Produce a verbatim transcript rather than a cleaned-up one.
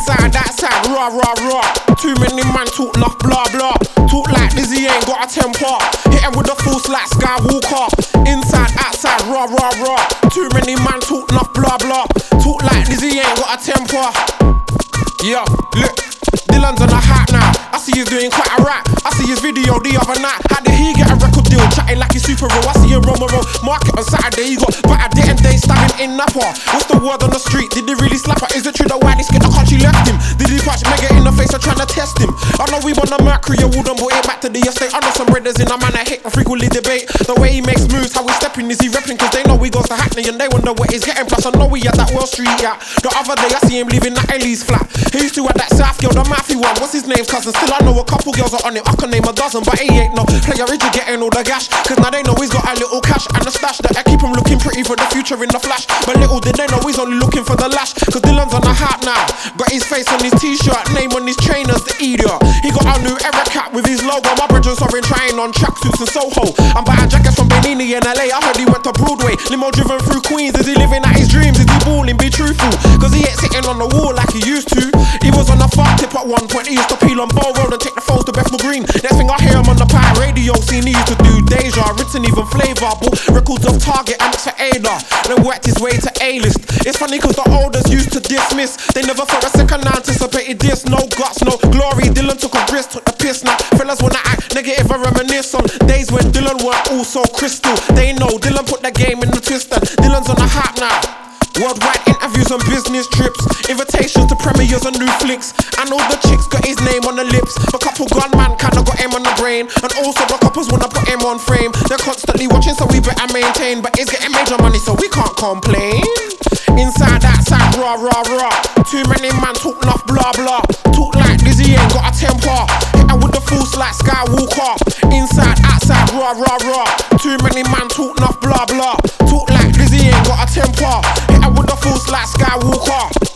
Inside, outside, raw, raw, raw. Too many man talk enough, blah, blah. Talk like Lizzie ain't got a temper. Hit him with the force like Skywalker. Inside, outside, raw, raw, raw. Too many man talk enough, blah, blah. Talk like Lizzie ain't got a temper. Yo, look, Dylan's on a hat now. I see he's doing quite a rap. I see his video the other night. How did he get a record deal? Chatting like he's super raw. I see him Romero market on Saturday. He got but I didn't they stabbing in Napa. What's the word on the street? Did he really slap her? Is it true that why this get the country left him? Did he punch Mega in the face or trying to test him? I know we want the Mercury, I wouldn't put it back to the estate. I know some brothers in a man I hate and frequently debate the way he makes moves, how he's stepping, is he repping? Cause they know he goes to Hackney and they wonder what he's getting. Plus I know he had that Wall Street yacht. The other day I see him leaving that Ellie's flat. He used to have that South girl, the Matthew one. What's his name's cousin? Still I know a couple girls are on it. I can name a dozen, but he ain't no player. Is getting all the gash? Cause now they know he's got a little cash and a stash that I keep him looking pretty for the future in the flash. But little did they know he's only looking for the lash. Cause Dylan's on the hat now. Got his face on his t-shirt, name on his trainers, the idiot. He got a new Eric cap with his logo. My brethren's are in trying on tracksuits in Soho. I'm buying jackets from Benini in L A. I heard he went to Broadway. Limo driven through Queens. Is he living out his dreams? Is he balling? Be truthful. Cause he ain't sitting on the wall like he used to. He was on the fuck tip at one point. He used to peel on Bow Road and take the phones to Bethnal Green. Next thing I hear him on the pirate radio scene. He used to do Deja, written even Flavor. Bought records of Target and for Ada. Then worked his way to A-list. It's funny cause the olders used to dismiss. They never for a second anticipated this. No guts, no glory. Dylan took a risk, took the piss. Now fellas wanna act negative and reminisce on days when Dylan weren't all so crystal. They know Dylan put the game in the twist and Dylan's on the hype now. Worldwide interviews and business trips, invitations to premieres and new flicks. And all the chicks got his name on the lips. A couple gunman kinda got him on the brain. And also the coppers wanna put him on frame. They're constantly watching so we better maintain. But he's getting major money so we can't complain. Inside, outside, raw, raw, raw. Too many man talk enough, blah, blah. Talk like Lizzie ain't got a temper. Hit her with the force like Skywalker. Inside, outside, raw, raw, raw. Too many man talk enough, blah, blah. Talk like Lizzie ain't got a temper. Hit her with the force like Skywalker.